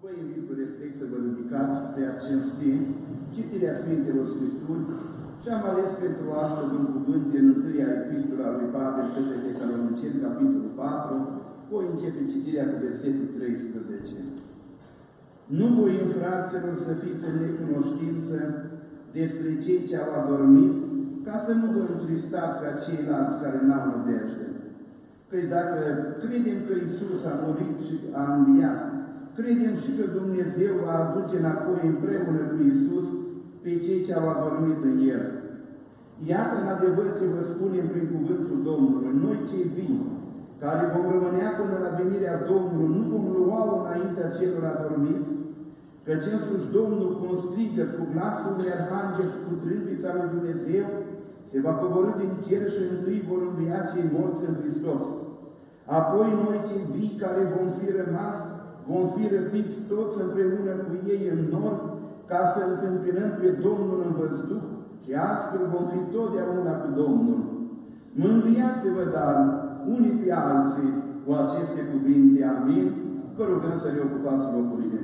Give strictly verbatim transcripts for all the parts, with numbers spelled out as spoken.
Vă invit cu respect să vă ridicați spre a cinsti citirea Sfintelor Scripturi și am ales pentru astăzi un cuvânt din întâia epistola lui Pavel către Tesaloniceni, capitolul patru, voi începe citirea cu versetul treisprezece. Nu voi, fraților, să fiți în necunoștință despre cei ce au adormit, ca să nu vă întristați ca ceilalți care n-au nădejde. Căci dacă credem că Iisus a murit și a înviat, credem și că Dumnezeu va aduce înapoi împreună cu Iisus pe cei ce au adormit în El. Iată în adevăr ce vă spunem prin cuvântul Domnului, noi cei vii, care vom rămânea până la venirea Domnului, nu vom lua înaintea celor adormiți, căci însuși Domnul cu un strigăt, cu glasul unui arhanghel și cu trâmbița lui Dumnezeu, se va coborî din cer și întâi vor învia cei morți în Hristos. Apoi noi cei vii care vom fi rămas, vom fi răpiți toți împreună cu ei în nor, ca să întâmpinăm pe Domnul în văzduh și astfel vom fi totdeauna cu Domnul. Mângâiați-vă, dar, unii pe alții cu aceste cuvinte. Amin. Vă rugăm să reocupați locurile.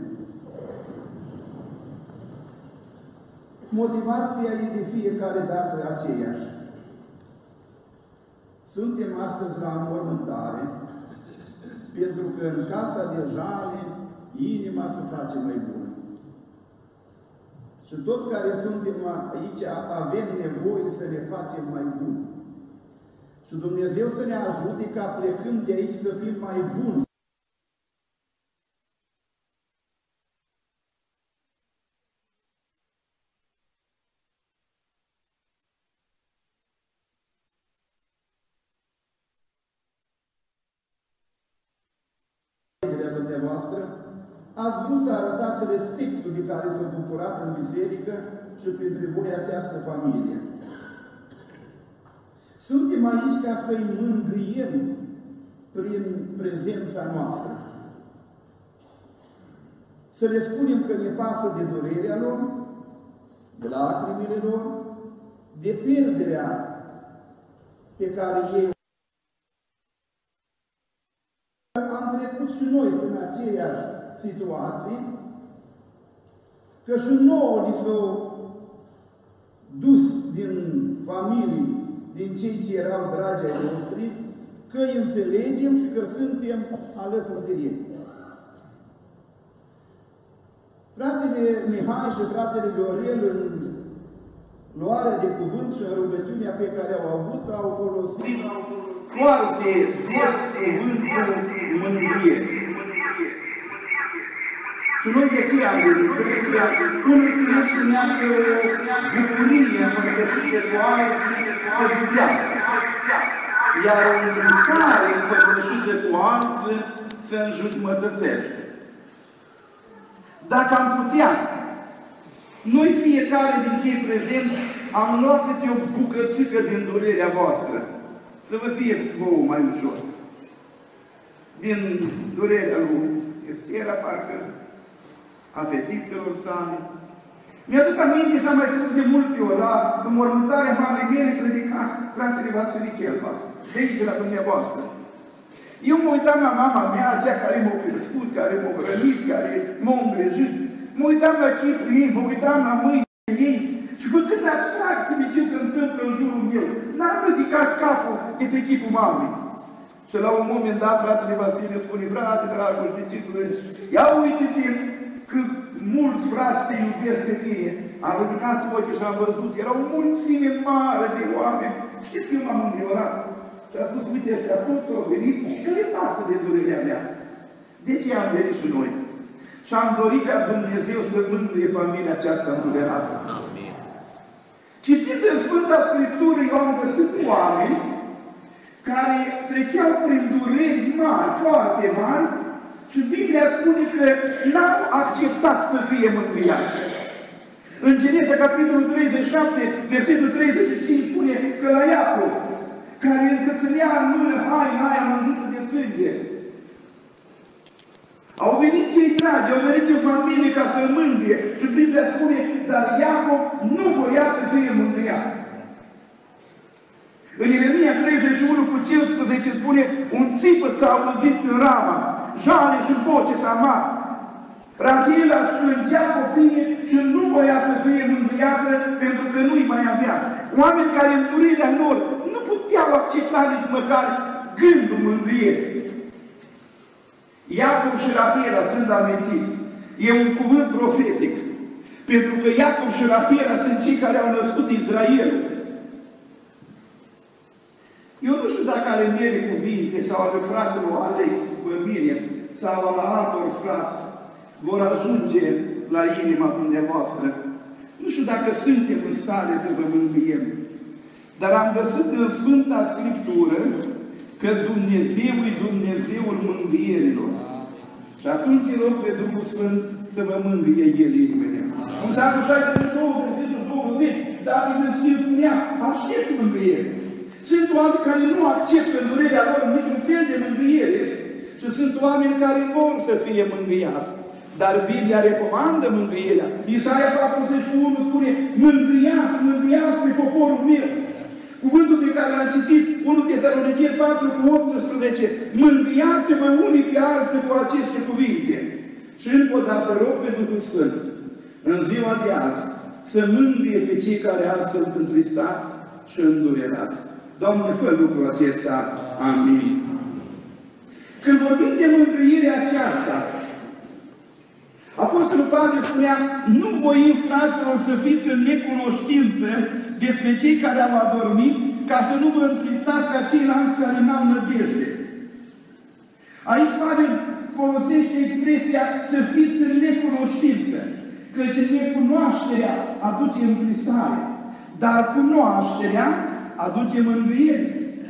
Motivația e de fiecare dată aceeași. Suntem astăzi la înmormântare, pentru că în casa de jale inima se face mai bună. Și toți care suntem aici avem nevoie să ne facem mai buni. Și Dumnezeu să ne ajute ca plecând de aici să fim mai buni. Dumneavoastră, ați vrut să arătați respectul de care s-a bucurat în biserică și pentru voi această familie. Suntem aici ca să-i mângâiem prin prezența noastră. Să le spunem că ne pasă de durerea lor, de lacrimile lor, de pierderea pe care ei am trecut și noi prin aceeași situații, că și nouă ni s-au dus din familii, din cei ce erau dragi ai noștri, că îi înțelegem și că suntem alături de ei. Fratele Mihai și fratele Viorel, în luarea de cuvânt și în rugăciunea pe care au avut, au folosit foarte des cuvântul mângâiere. Și noi de ce am văzut? Pentru că un înțeles spunea că o bucurie împărtășită cu alții se budează. Iar o întristare împărtășită cu alții se înjudmătățește. Dacă am putea, noi fiecare din cei prezenți am luat câte o bucățică din durerea voastră, să vă fie vouă mai ușor. Din durerea lui Estera, parcă, a fetițelor sale. Mi-aduc aminte și am mai spus de multe ori, la înmormântarea mamei mele predica fratele Vasile Chelba, de aici la dumneavoastră. Eu mă uitam la mama mea, aceea care m-a crescut, care m-a hrănit, care m-a îngrijit. Mă uitam la chipul ei, mă uitam la mâinile ei și făcând abstracție de ce se întâmplă în jurul meu, n-am ridicat capul de pe chipul mamei. Și la un moment dat, fratele Vasile spune, frate dragul, de ce plângi? Ia uite-te că mulți frați te iubesc pe tine. Am ridicat ochii și am văzut, era o mulțime mare de oameni. Știți că eu m-am înviorat? Și a spus, uite, ăștia toți au venit, că le pasă de durerea mea. De ce am venit și noi? Și am dorit ca Dumnezeu să mântuie familia aceasta îndulerată. Citind în Sfânta Scriptură, eu am găsit oameni care treceau prin dureri mari, foarte mari, și Biblia spune că n-au acceptat să fie mântuiați. În Geneza, capitolul treizeci și șapte, versetul treizeci și cinci, spune că la Iacov, care încățânea în mână haina aia mânjută de sânge, au venit cei dragi, au venit în familie ca să-l mângâie. Și Biblia spune, dar Iacov nu voia să fie mângâiat. În Ieremia treizeci și unu cu cincisprezece spune, un țipăt s-a auzit în Rama, jale și bocet amar. Rahela își plângea copiii și nu voia să fie mângâiată pentru că nu-i mai avea. Oameni care în durerea lor nu puteau accepta nici măcar gândul mângâierii. Iacov și Rahela sunt amintisi. E un cuvânt profetic. Pentru că Iacov și Rahela sunt cei care au născut Israelul. Eu nu știu dacă ale mele cuvinte sau ale fratelor Alex, cu mine, sau la altor frați, vor ajunge la inima dumneavoastră. Nu știu dacă suntem în stare să vă mângâiem, dar am găsit în Sfânta Scriptură că Dumnezeu e Dumnezeul mângâierilor. Și atunci rog pe Duhul Sfânt să vă mângâie El inimile. În Psalmul șaizeci și doi, versetul douăzeci, David în Sfânt spunea, aștept mângâiere. Sunt oameni care nu acceptă în durerea lor niciun fel de mângâiere și sunt oameni care vor să fie mângâiați. Dar Biblia recomandă mângâierea. Isaia patruzeci și unu spune, mângâiați, mângâiați pe poporul meu. Cuvântul pe care l-am citit, unu Tesaloniceni patru cu optsprezece, mângâiați-vă unii pe alții cu aceste cuvinte. Și încă o dată rog pe Duhul Sfânt, în ziua de azi, să mângâie pe cei care azi sunt întristați și îndurerați. Doamne, fă lucrul acesta. Amin. Când vorbim de mângâirea aceasta, Apostolul Pavel spunea, nu voim, fraților, să fiți în necunoștință despre cei care au adormit, ca să nu vă întritați ca ceilalți care n-au nădejde. Aici Pavel folosește expresia să fiți în necunoștință, căci necunoașterea aduce întristare, dar cunoașterea aduce mângâiere.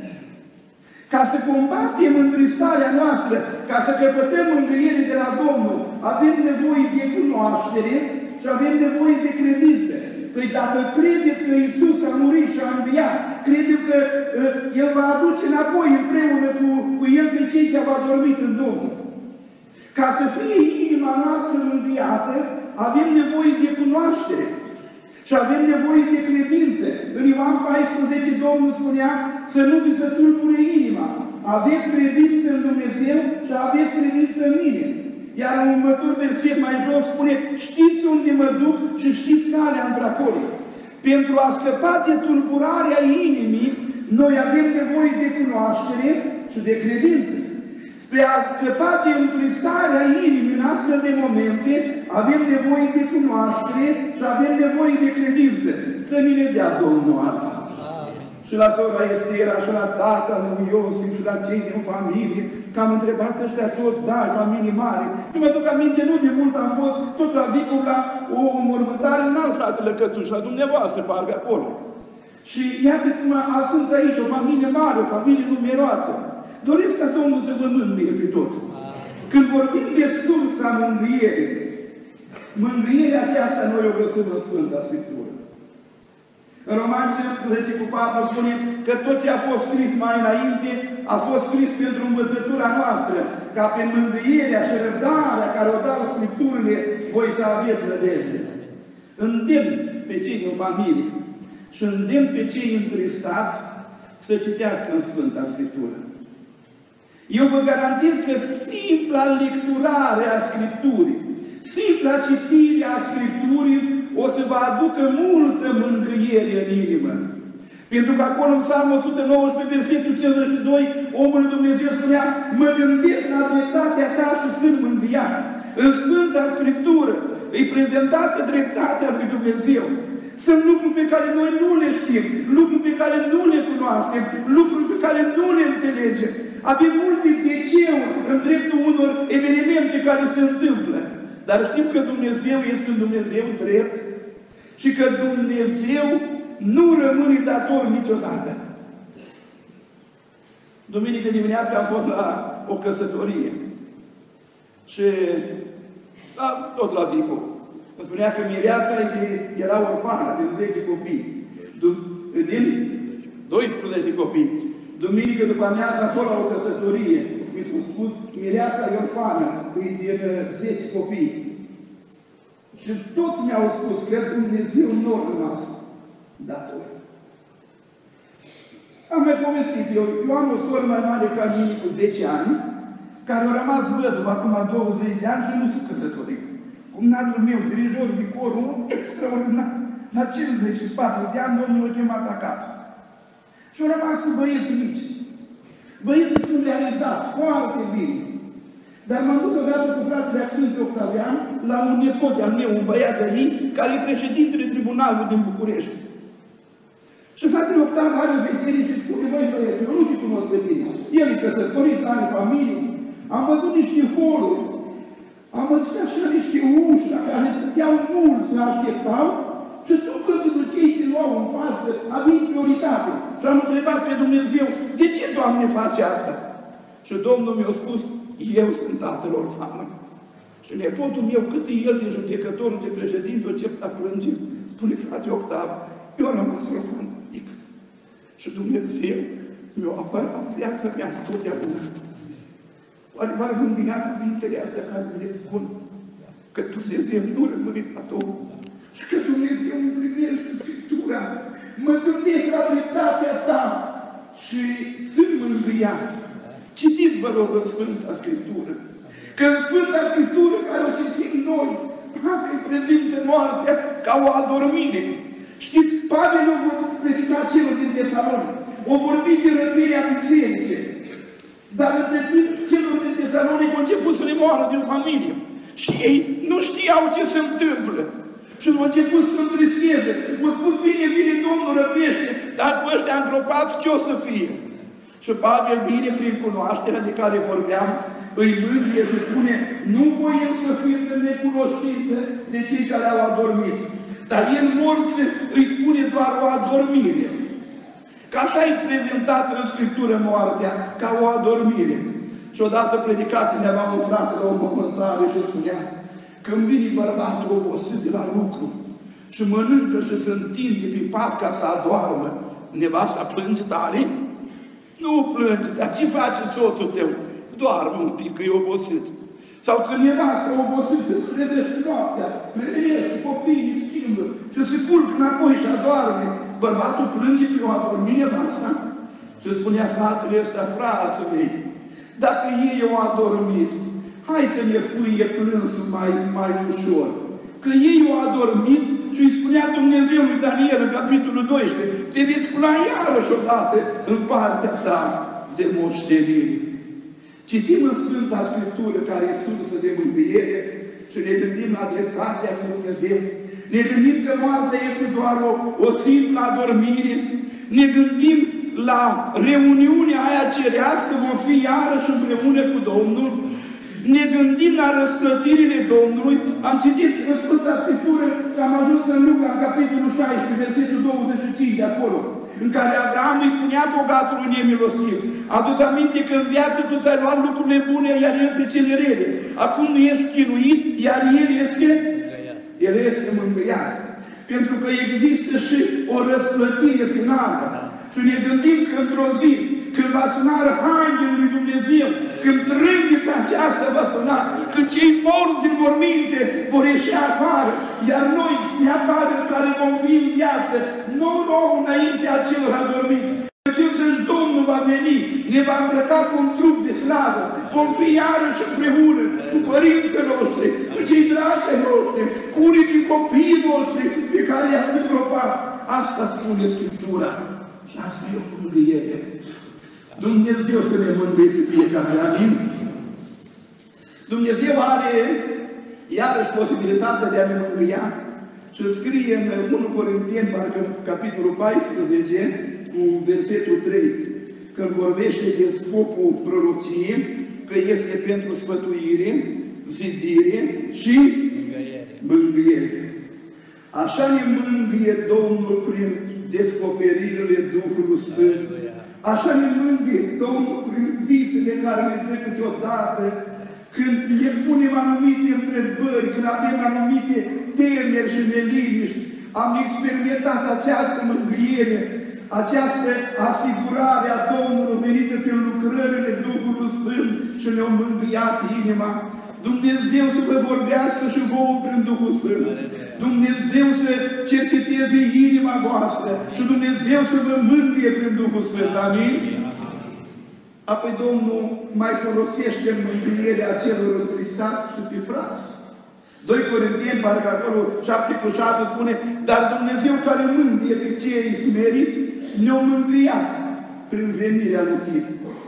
Ca să combatem întristarea noastră, ca să căpătăm mângâiere de la Domnul, avem nevoie de cunoaștere și avem nevoie de credință. Păi dacă credeți că Iisus a murit și a înviat, credeți că uh, El va aduce înapoi împreună cu, cu El pe cei ce au adormit în Domnul. Ca să fie inima noastră mângâiată, avem nevoie de cunoaștere. Și avem nevoie de credință. În Ioan paisprezece, Domnul spunea să nu vi se tulbure inima. Aveți credință în Dumnezeu și aveți credință în mine. Iar în următor verset mai jos spune, știți unde mă duc și știți calea într-acolo. Pentru a scăpa de tulburarea inimii, noi avem nevoie de cunoaștere și de credință. Spre a scăpa de întristarea inimii în astfel de momente, avem nevoie de cunoaștere și avem nevoie de credință. Să ni le dea Domnul azi. Și la sora Estera, și la tata lui Iosif, și la cei din familie, că am întrebat ăștia tot, da, familii mari. Eu mă duc aminte, nu de mult am fost tot la Vicul la o mormântare în alt fratele Cătuș, la dumneavoastră, parcă acolo. Și iată cum a, sunt aici, o familie mare, o familie numeroasă. Doresc ca Domnul să vă mângâie pe toți. Când vorbim de sursa mângâierii, mângâierea aceasta noi o găsim în Sfânta Scriptură. În Roman cincisprezece cu patru spune că tot ce a fost scris mai înainte a fost scris pentru învățătura noastră, ca pe mângâierea și răbdarea care o dau Scripturile, voi să aveți nădejde. Îndemn pe cei din familie și îndemn pe cei întristați să citească în Sfânta Scriptură. Eu vă garantez că simpla lecturare a Scripturii, simpla citire a Scripturii o să vă aducă multă mângâiere în inimă. Pentru că acolo în Psalmul o sută nouăsprezece, versetul cincizeci și doi, omul lui Dumnezeu spunea, mă gândesc la dreptatea ta și sunt mângâiat. În Sfânta Scriptură îi prezentată dreptatea lui Dumnezeu. Sunt lucruri pe care noi nu le știm, lucruri pe care nu le cunoaștem, lucruri pe care nu le înțelegem. Avem multe deceuri în dreptul unor evenimente care se întâmplă. Dar știm că Dumnezeu este un Dumnezeu drept și că Dumnezeu nu rămâne dator niciodată. Duminică dimineața am fost la o căsătorie și la, tot la Vico. Îmi spunea că mireasa era orfană din zece copii, din doisprezece copii. Duminică după amiază acolo la o căsătorie, mi s-a spus, mireasa e orfană, e din zece copii. Și toți mi-au spus că Dumnezeu nu a rămas dator. Am mai povestit eu, eu am o soră mai mare ca mine cu zece ani, care a rămas văduvă acum douăzeci de ani și nu s-a căsătorit. cumnatul meu, dirijor de cor, un extraordinar, la cincizeci și patru de ani, Domnul l-a chemat acasă. Și au rămas cu băieții mici. Băieții sunt realizați foarte bine. Dar m-am dus odată cu fratele Sfântul Octavian la un nepot de-al meu, un băiat de ei, care e președintele tribunalului din București. Și fratele Octavian are o vedere și spune, băi băieți, eu nu te cunosc pe tine. El e căsătorit, are familie. Am văzut niște holuri, am văzut așa niște uși la care stăteau mulți, se așteptau, și tu când te duceai, te luau în față, aveai prioritate. Și am întrebat pe Dumnezeu, de ce, Doamne, face asta? Și Domnul mi-a spus, eu sunt tatăl orfanului. Și nepotul meu, cât e el de judecătorul, de președinte, o început a plânge, spune, frate Octav, eu am rămas orfan mic. Și Dumnezeu mi-a apărat viața mea totdeauna. Oare v-ar gândea cuvintele astea care le spun? Că Dumnezeu nu rămâne platou și că Dumnezeu împlinește Scriptura. Mă gândesc la dreptatea ta și sunt mângâiat. Citiți, vă rog, în Sfânta Scriptură. Că în Sfânta Scriptură care o citim noi, Pavel prezintă moartea ca o adormire. Știți, Pavel o vor predica celor din Tesalonic. O vorbi de răpirea biserice. Dar între timp, celor din Tesalonic au început să le moară din familie. Și ei nu știau ce se întâmplă. Și au început să întristeze. Mă spun, bine, vine Domnul, răpește, dar cu ăștia îngropați ce o să fie? Și Pavel vine prin cunoașterea de care vorbeam, îi mângâie și spune, nu voiem să fim în necunoștință de cei care au adormit. Dar el morți îi spune doar o adormire. Că așa e prezentată în Scriptură moartea, ca o adormire. Și odată predicat cineva un frate la o mormântare și spunea, când vine bărbatul obosit de la lucru și mănâncă și se întinde pe pat ca să adoarmă, nevasta plânge tare? Nu plânge, dar ce face soțul tău? Doarme un pic, că e obosit. Sau când nevasta obosită, se trezește noaptea, plăiește, copiii schimbă și se culcă înapoi și adorme, bărbatul plânge că eu adormi nevasta? Și spunea fratele ăsta, frații mei, dacă ei au adormit, hai să ne fuie plânsul mai, mai ușor. Că ei au adormit și îi spunea Dumnezeu lui Daniel în capitolul doisprezece, te vei scula iarăși odată în partea ta de moștenire. Citim în Sfânta Scriptură, care e sursă de mângâiere, și ne gândim la dreptatea lui Dumnezeu. Ne gândim că moartea este doar o, o simplă adormire. Ne gândim la reuniunea aia cerească, vom fi iarăși împreună cu Domnul. Ne gândim la răsplătirile Domnului. Am citit în Sfânta Scriptură și am ajuns în Luca, în capitolul șaisprezece, versetul douăzeci și cinci de acolo, în care Avram îi spunea bogatului nemilostiv, adu-ți aminte că în viață tu ți-ai luat lucrurile bune, iar el pe cele rele. Acum nu ești chinuit, iar el este, el este mângâiat. Pentru că există și o răsplătire finală. Și ne gândim că într-o zi, când va suna Arhanghelul lui Dumnezeu, când trâmbița aceasta va suna, când cei morți din morminte vor ieși afară, iar noi, neapare care vom fi în viață, nu luăm înaintea celor adormiți. Căci însăși Domnul va veni, ne va îmbrăca cu un trup de slavă, vom fi iarăși împreună cu părinții noștri, cu cei dragi noștri, cu unii din copiii noștri pe care i-ați îngropat. Asta spune Scriptura. Și asta e o mângâiere. Dumnezeu să ne mângâie pe fiecare, amin? Dumnezeu are iarăși posibilitatea de a ne mângâia și scrie în întâi Corinteni, parcă în capitolul paisprezece, cu versetul trei, când vorbește de scopul prorociei, că este pentru sfătuire, zidire și mângâiere. Așa ne mângâie Domnul prin descoperirile Duhului Sfânt. Așa ne mângâie Domnul prin visele care ne dă câteodată, când ne punem anumite întrebări, când avem anumite temeri și neliniști. Am experimentat această mângâiere, această asigurare a Domnului venită prin lucrările Duhului Sfânt și ne-a mângâiat inima. Dumnezeu să vă vorbească și vouă prin Duhul Sfânt. Dumnezeu să cerceteze inima voastră și Dumnezeu să vă mângâie prin Duhul Sfânt. Amin? Apoi Domnul mai folosește în mângâierea celor întristați și pe frați. doi Corinteni, parcă acolo șapte cu șase spune, dar Dumnezeu care mângâie pe cei smeriți, ne-a mângâiat prin venirea lui Tit.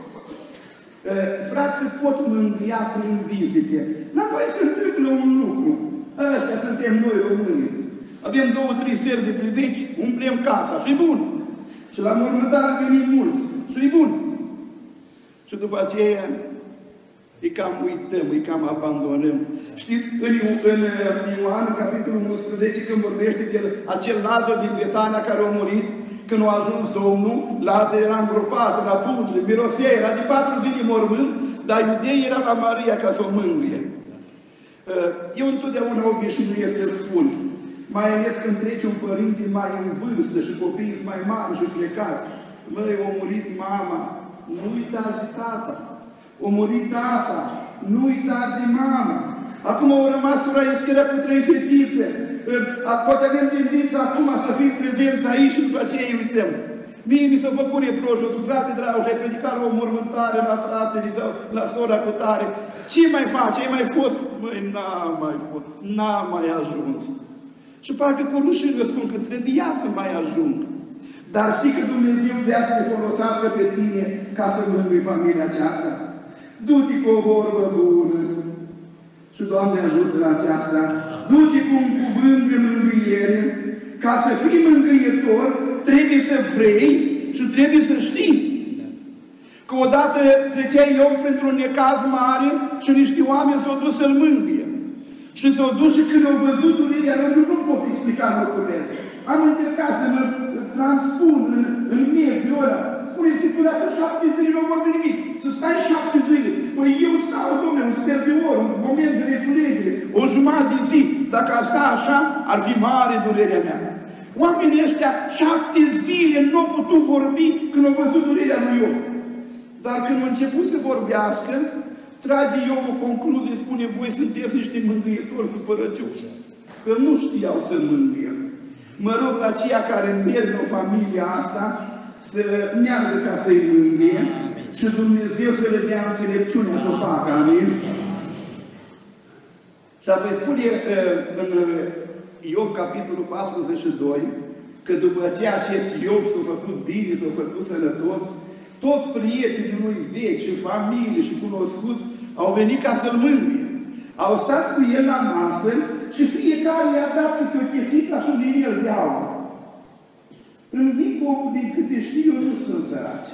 Frații pot mângâia prin vizite. La noi se întâmplă un lucru. Ăștia suntem noi români. Avem două, trei seri de privechi, umplem casa și bun. Și la mormântare venim mulți și bun. Și după aceea îi cam uităm, îi cam abandonăm. Știți, în, în Ioan, în capitolul unsprezece, când vorbește de acel Lazar din Betania care a murit, când a ajuns Domnul, Lazar era îngropat, era putre, mirosea, era de patru zile mormânt, dar iudeii era la Maria ca să o mângâie. Eu întotdeauna obișnuiesc să spun, mai ales când trece un părinte mai în vârstă și copiii sunt mai mari și plecați. Măi, a murit mama, nu uitați de tata. A murit tata, nu uitați de mama. Acum au rămas sura Eschera cu trei fetițe. Poate avem tendința acum să fim prezenți aici și după aceea îi uităm. Mie mi s-a făcut reproșul, frate drag, și ai predicat la o mormântare, la fratele sau la sora cu tare. Ce mai faci? Ai mai fost? Măi, n-a mai fost, n-a mai ajuns. Și parcă cu rușine spun că trebuia să mai ajung. Dar știi că Dumnezeu vrea să te folosească pe tine ca să mângâi familia aceasta? Du-te cu o vorbă bună și Doamne ajută la aceasta. Du-te cu un cuvânt de mângâiere. Ca să fii mângâietor, trebuie să vrei și trebuie să știi. Că odată trecea eu printr-un necaz mare și niște oameni s-au dus să-l mângâie. Și s-au dus și când au văzut durerea lor, nu pot explica lucrurile astea. Am încercat să mă transpun în, în mediul ăla. Spune Scriptura că șapte zile nu vorbi nimic. Să stai șapte zile. Păi eu stau, domnule, un sfert de oră, un moment de reculegere, o jumătate de zi. Dacă ar sta așa, ar fi mare durerea mea. Oamenii ăștia șapte zile nu au putut vorbi când au văzut durerea lui Iov. Dar când au început să vorbească, trage Iov o concluzie, spune, voi sunteți niște mângâietori supărăcioși, că nu știau să mângâie. Mă rog la aceia care merg în familia asta să meargă ca să-i mângâie și Dumnezeu să le dea înțelepciunea să o facă. Amin? Și apoi spune în Iov, capitolul patruzeci și doi, că după aceea acest Iov s-a făcut bine, s-a făcut sănătos, toți prietenii lui vechi și familie și cunoscuți au venit ca să-l mângâie. Au stat cu el la masă și fiecare i-a dat câte o chesită și un inel de aur. În timpul, din câte știu eu, nu sunt săraci.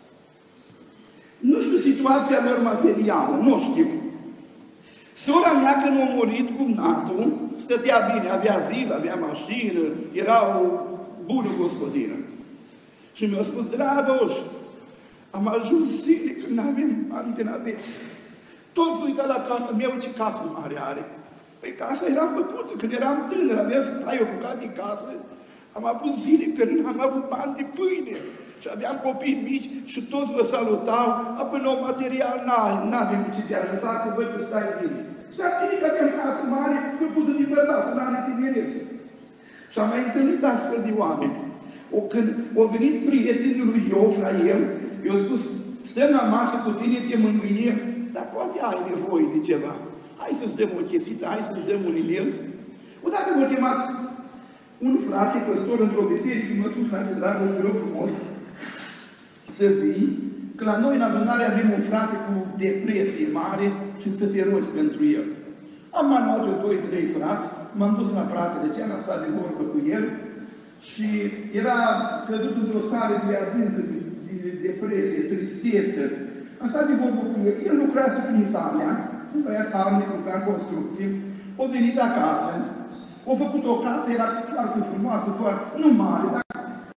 Nu știu situația lor materială, nu știu. Sora mea, când a murit cumnatul, stătea bine, avea vilă, avea mașină, era o bună gospodină. Și mi-a spus, Dragoș, am ajuns zile când nu avem bani de navete. Toți uită la casă, meu ce casă mare are. Păi casa era făcută, când eram tânăr, avea să tai o bucată de casă, am avut zile când am avut bani de pâine și aveam copii mici și toți vă salutau, apoi nou material n-avem ce te ajuta, că văd că stai bine. Și am venit că aveam casă mare, făcută de bărbat, n-are tinerețe. Și am mai întâlnit astfel de oameni. O, când au venit prietenul lui Iov la el, i-a spus, stăm la masă cu tine, te mângâiem, dar poate ai nevoie de ceva. Hai să-ți dăm o chesită, hai să-ți dăm un inel. Odată m-a chemat un frate, păstor într-o biserică, m-a spus, frate, dragă, și rog frumos, să vii, că la noi în adunare avem un frate cu depresie mare și să te rogi pentru el. Am mai luat eu doi, trei frați, m-am dus la fratele ce am stat de vorbă cu el și era căzut într-o stare de adâncă, de depresie, tristețe. Am stat de vorbă cu el. El lucrează în Italia, un băiat harnic, lucra în construcții, a venit acasă, a făcut o casă, era foarte frumoasă, foarte, nu mare, dar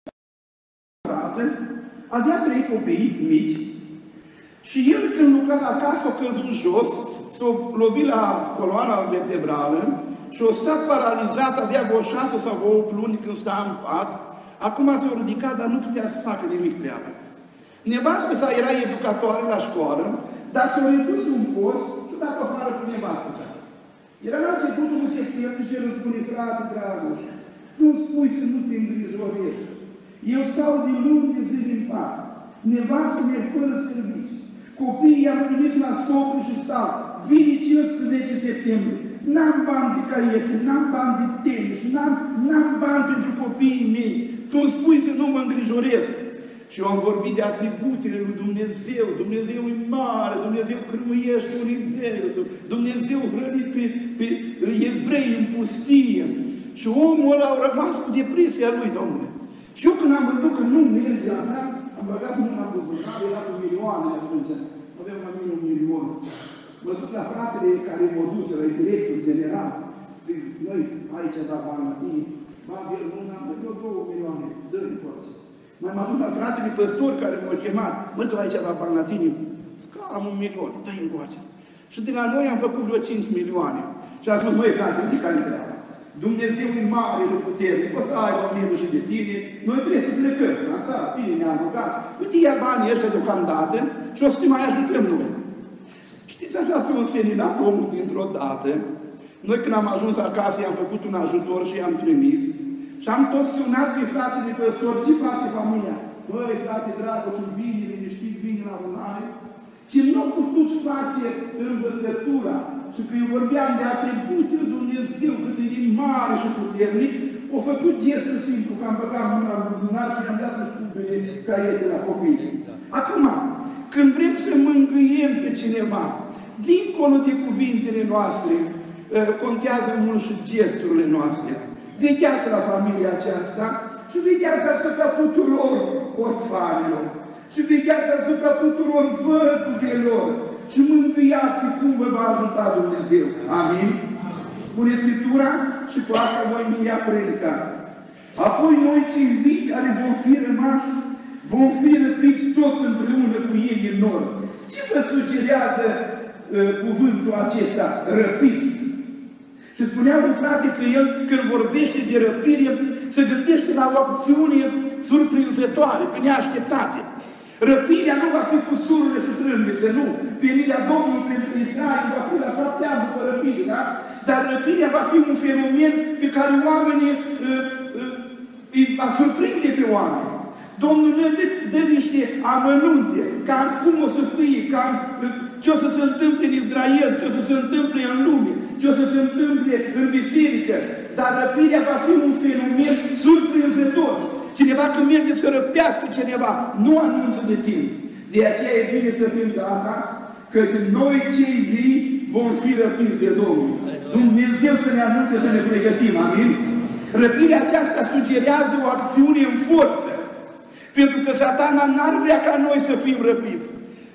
avea trei copii mici și el când lucra la casă a căzut jos, s-a lovit la coloana vertebrală și a stat paralizat, avea vreo șase sau opt luni când sta în pat. Acum s-a ridicat, dar nu putea să facă nimic treabă. Nevastă sa era educatoare la școală, dar s-a redus un post și a dat afară cu nevastă sa. Era la începutul lui septembrie și el îmi spune, frate, Dragoș, nu-mi spui să nu te îngrijorezi. Eu stau din luni de zile în pat. Nevastă mi-e fără scârbici. Copiii i-am primit la socru și stau. Vine cincisprezece septembrie. n-am bani de caiete, n-am bani de tenis, n-am bani pentru copiii mei. Tu îmi spui să nu mă îngrijorez. Și eu am vorbit de atributele lui Dumnezeu. Dumnezeu e mare, Dumnezeu cârmuiește universul, Dumnezeu hrănit pe, pe evrei în pustie. Și omul ăla a rămas cu depresia lui, Domnule. Și eu când am văzut că nu merge asta, am băgat mâna în buzunar, era cu milioane atunci. Avem mai mult un milion. Mă duc la fratele care m-a dus, la directul general. Zic, noi, aici da bani la tine, m-am văzut mâna, am văzut două milioane, dă-i forță. Mai m-am dus la fratele păstor care m-a chemat, mă, tu aici da bani la tine, am un milion, dă-i încoace. Și de la noi am făcut vreo cinci milioane. Și am spus, măi, frate, uite care-i treaba. Dumnezeu e mare de puternic, o să aibă milă și de tine, noi trebuie să plecăm. Asta, bine ne-am rugat. Uite, ia banii ăștia deocamdată și o să te mai ajutăm noi. Știți, așa fi un seminat omul dintr-o dată. Noi când am ajuns acasă, i-am făcut un ajutor și i-am trimis. Și am tot sunat pe fratele păstor, ce face familia? Băi, frate dragă, și bine, liniștit, bine la lunare. Și nu au putut face învățătura. Și că eu vorbeam de atributele Dumnezeu, cât de mare și puternic, au făcut gestul simplu, că am băgat mâna în buzunar și am dat să spune caiete la copii. Acum, când vrem să mângâiem pe cineva, dincolo de cuvintele noastre, contează mult și gesturile noastre. Vegheați la familia aceasta și vegheați asupra tuturor orfanilor. Și vegheați asupra tuturor văduvelor. Și mângâiați cum vă va ajuta Dumnezeu. Amin? Spune Scriptura și cu asta voi încheia predica. Apoi noi cei vii care vom fi rămași, vom fi răpiți toți împreună cu ei în nor. Ce vă sugerează uh, cuvântul acesta? Răpiți. Și spunea un frate că el, când vorbește de răpire, se gândește la o acțiune surprinzătoare, pe neașteptate. Răpirea nu va fi cu surle și trâmbițe, nu. Venirea Domnului pentru Israel va fi la șapte ani după răpire, da? Dar răpirea va fi un fenomen pe care oamenii uh, uh, îi va surprinde pe oameni. Domnul ne dă, dă niște amănunte, ca cum o să fie, ca uh, ce o să se întâmple în Israel, ce o să se întâmple în lume, ce o să se întâmple în biserică. Dar răpirea va fi un fenomen surprinzător. Cineva când merge să răpească cineva, nu anunță de timp. De aceea e bine să fim gata, că noi cei vii vom fi răpiți de Domnul. Dumnezeu să ne ajute să ne pregătim, amin? Răpirea aceasta sugerează o acțiune în forță. Pentru că Satana n-ar vrea ca noi să fim răpiți.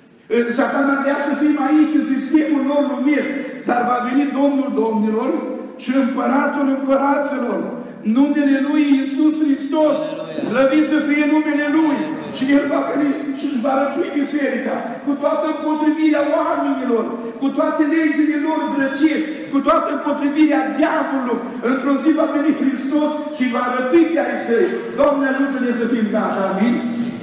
Satana vrea să fim aici, în sistemul lor lumesc. Dar va veni Domnul Domnilor și Împăratul Împăraților. Numele Lui Iisus Hristos, slăvit să fie numele Lui. Și El va veni și își va răpi biserica, cu toată împotrivirea oamenilor, cu toate legile lor drăcești, cu toată împotrivirea diavolului. Într-o zi va veni Hristos și va răpi pe ai săi. Doamne, ajută-ne să fim gata, amin?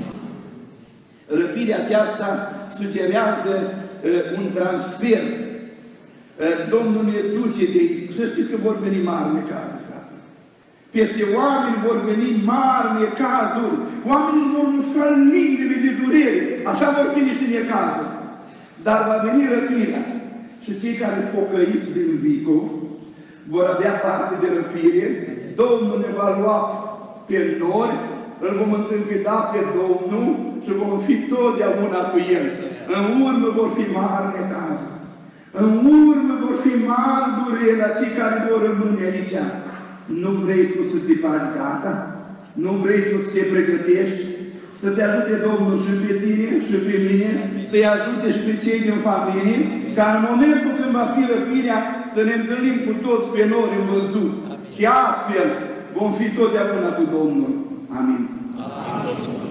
Răpirea aceasta sugerează uh, un transfer. Uh, Domnul ne duce de aici. Să știți că vor veni mari necazuri. Peste oameni vor veni mari necazuri. Oamenii vor mușca limbile de durere. Așa vor fi niște necazuri. Dar va veni răpirea. Și cei care sunt pocăiți din vicul vor avea parte de răpire. Domnul ne va lua pe nori, îl vom întâmpina pe Domnul și vom fi totdeauna cu El. În urmă vor fi mari necazuri. În urmă vor fi mari dureri la cei care vor rămâne aici. Nu vrei tu să te faci gata? Nu vrei tu să te pregătești? Să te ajute Domnul și pe tine și pe mine, să-i ajute și pe cei din familie, ca în momentul când va fi răpirea, să ne întâlnim cu toți pe nori în văzduh. Și astfel vom fi totdeauna cu Domnul. Amin. Amin.